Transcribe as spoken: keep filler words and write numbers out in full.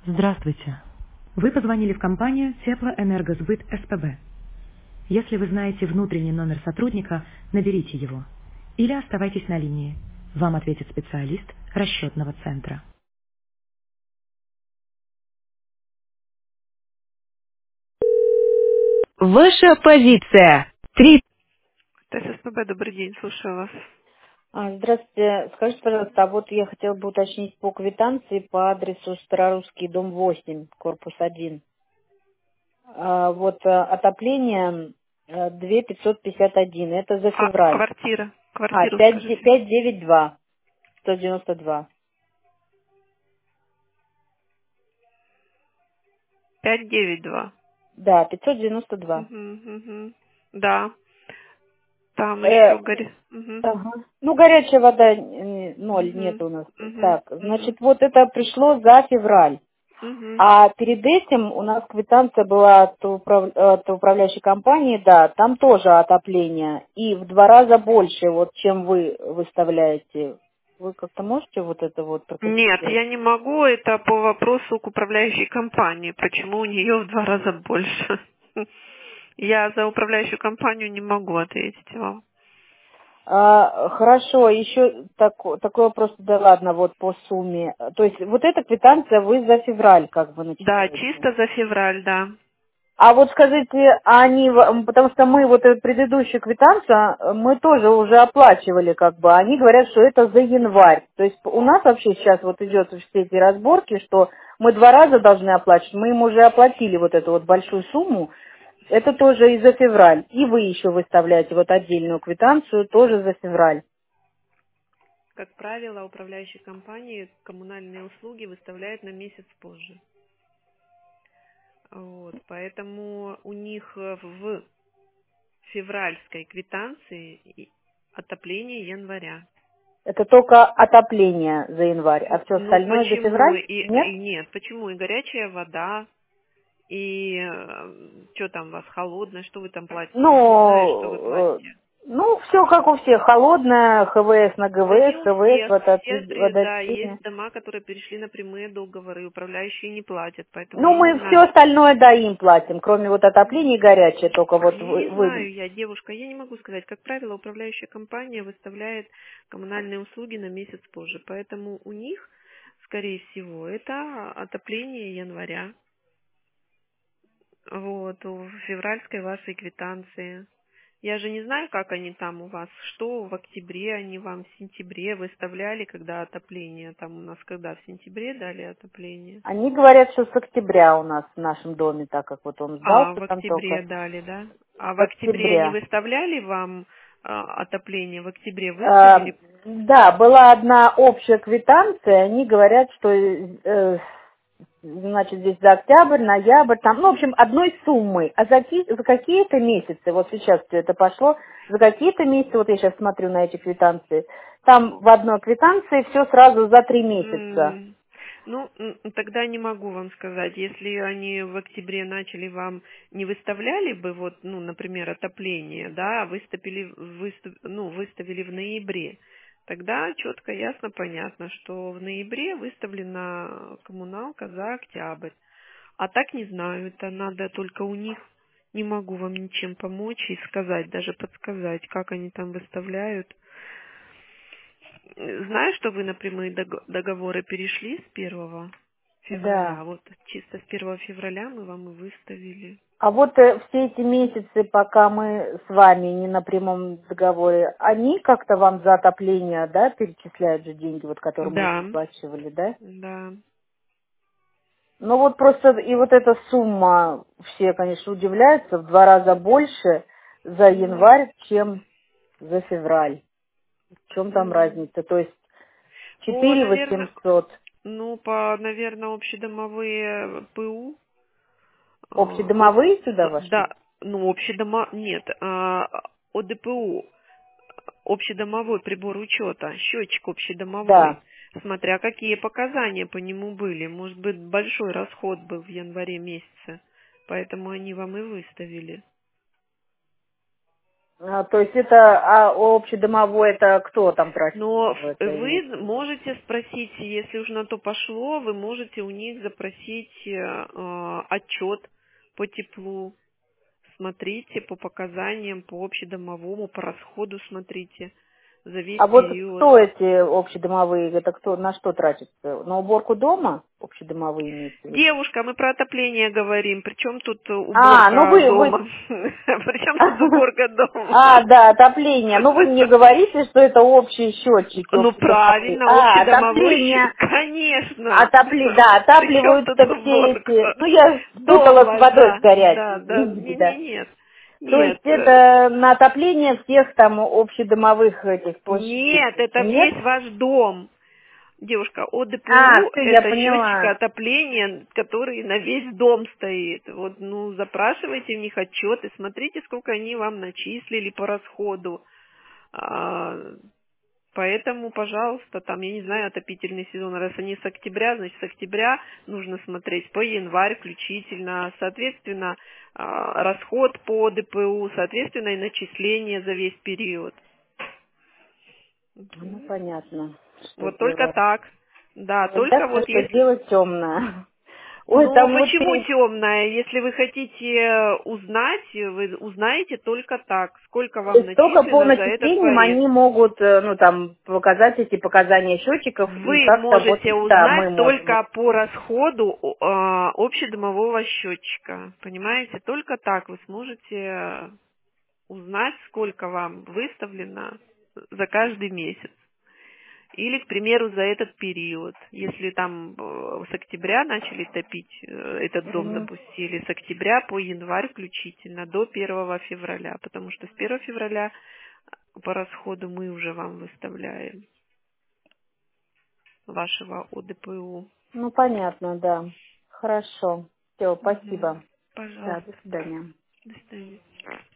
Здравствуйте. Вы позвонили в компанию Теплоэнергосбыт СПБ. Если вы знаете внутренний номер сотрудника, наберите его. Или оставайтесь на линии. Вам ответит специалист расчетного центра. Ваша позиция. Три. ТССПБ, добрый день, слушаю вас. А, Здравствуйте. Скажите, пожалуйста, а вот я хотела бы уточнить по квитанции по адресу Старорусский, дом восемь, корпус один. А, Вот а, отопление а, две тысячи пятьсот пятьдесят один. Это за А, февраль. квартира. А, Квартиру пять скажите. девять два, сто девяносто два. пять девять два. Да, пятьсот девяносто два. Угу, угу. Да. Там Э, еще горит. Угу. ага. Ну, горячая вода э, ноль нет Угу. у нас. Угу. Так, Угу. значит, вот это пришло за февраль. Угу. А перед этим у нас квитанция была от, управ- от управляющей компании, да, там тоже отопление. И в два раза больше, вот, чем вы выставляете. Вы как-то можете вот это вот Нет, прокомментировать? я не могу. Это по вопросу к управляющей компании. Почему у нее в два раза больше? Я за управляющую компанию не могу ответить вам. А, хорошо, еще тако- такой вопрос, да ладно, вот по сумме. То есть вот эта квитанция вы за февраль как бы Да, начисляете? чисто за февраль, да. А вот скажите, а они, в- м, потому что мы вот эту предыдущую квитанцию, э, мы тоже уже оплачивали как бы, они говорят, что это за январь. То есть у нас вообще сейчас вот идет все эти разборки, что мы два раза должны оплачивать, мы им уже оплатили вот эту вот большую сумму, это тоже и за февраль. И вы еще выставляете вот отдельную квитанцию тоже за февраль. Как правило, управляющие компании коммунальные услуги выставляют на месяц позже. Вот, поэтому у них э, в февральской квитанции и отопление января. Это только отопление за январь, а все Ну остальное за почему? февраль? И, Нет? и нет, почему? И горячая вода, и что там у вас холодное, что вы там платите? Я не знаю, что вы Ну, э, платите. ну, все как у всех. Холодная, ХВС на Да не ГВС, у ХВС, всех. Все, водопи- при- да, водопи. есть дома, которые перешли на прямые договоры, и управляющие не платят, поэтому Ну, я не мы все знаю. остальное, да, им платим, кроме вот отопления и горячее, только вот вы, Не вы- знаю я, девушка, я не могу сказать. Как правило, управляющая компания выставляет коммунальные услуги на месяц позже, поэтому у них, скорее всего, это отопление января, вот, в февральской вашей квитанции. Я же не знаю, как они там у вас, что в октябре они вам, в сентябре выставляли, когда отопление, там у нас когда, в сентябре дали отопление? они говорят, что с октября у нас в нашем доме, так как вот он А, сдался в там октябре только, дали, да? А с в октябре они октября. выставляли вам а, отопление? В октябре Э, выставили? да, была одна общая квитанция, они говорят, что э, значит, здесь за октябрь, ноябрь, там, ну, в общем, одной суммой. А за, ки- за какие-то месяцы, вот сейчас все это пошло, за какие-то месяцы, вот я сейчас смотрю на эти квитанции, там в одной квитанции все сразу за три месяца. М, Ну, м, тогда не могу вам сказать. Если они в октябре начали вам не выставляли бы, вот, ну, например, отопление, да, а выставили, выстав- ну, выставили в ноябре, тогда четко, ясно, понятно, что в ноябре выставлена коммуналка за октябрь. А так не знаю, это надо только у них. Не могу вам ничем помочь и сказать, даже подсказать, как они там выставляют. Знаю, что вы на прямые дог- договоры перешли с первого Да. февраля. Вот чисто с первого февраля мы вам и выставили. А вот э, все эти месяцы, пока мы с вами не на прямом договоре, они как-то вам за отопление, да, перечисляют же деньги, вот которые мы уже Да, оплачивали, да? да. Ну вот просто и вот эта сумма, все, конечно, удивляются, в два раза больше за Мгм. январь, чем за февраль. В чем там Мгм. разница? То есть По, четыре наверное, восемьсот ну, по, наверное, общедомовые ПУ, э, от, общедомовые сюда да, вошли? ну, общедома, нет, а, ОДПУ, общедомовой прибор учета, счетчик общедомовой, Да. смотря какие показания по нему были. Может быть, большой расход был в январе месяце, поэтому они вам и выставили. А, то есть это а, общедомовой, это кто там тратит? Но Это вы имеется в виду? можете спросить, если уж на то пошло, вы можете у них запросить э, отчет по теплу. Смотрите по показаниям, по общедомовому, по расходу смотрите за весь А вот период. кто эти общедомовые, это кто, на что тратится? На уборку дома общедомовые имеется в виду? Девушка, мы про отопление говорим. Причем тут А, ну уборка вы, вы... дома? Причем тут уборка дома? А, да, отопление. Ну вы мне говорите, что это общие счетчики, Ну общедомовые. правильно, А, общедомовой отопление. счет, конечно. Отопли... Да, Причем тут отапливаются все эти... уборка? Ну я Дом спутала с ваш, водой с да, да, горячей, да. извините, Не, не, да. нет, То есть нет. э, это на отопление всех там общедомовых этих площадей? Нет, это Нет? весь ваш дом. Девушка, А, ОДПУ– все, я это счетчик поняла. отопления, который на весь дом стоит. Вот, ну, запрашивайте в них отчеты, смотрите, сколько они вам начислили по расходу. А, поэтому, пожалуйста, там, я не знаю, отопительный сезон, раз они с октября, значит, с октября нужно смотреть по январь включительно, соответственно, а, расход по ДПУ, соответственно, и начисление за весь период. Ну, понятно, что Вот только делать. так. Да, Ну, только ясно, вот что если... дело темное. Ой, Ну, там вот... почему э, темная? Если вы хотите узнать, вы узнаете только так, сколько То вам есть только по начислено за этот начислениям порез. они могут, э, ну, там, показать эти показания счетчиков, и Вы как-то вот, можете да, мы узнать можем. только по расходу э, общедомового счетчика. Понимаете? Только так вы сможете узнать, сколько вам выставлено за каждый месяц. Или, к примеру, за этот период, если там э, с октября начали топить, э, этот дом Мгм. запустили, с октября по январь включительно, до первого февраля, потому что с первого февраля по расходу мы уже вам выставляем вашего ОДПУ. Ну, понятно, да. Хорошо. Все, Мгм. спасибо. Да, Пожалуйста. до свидания. До свидания.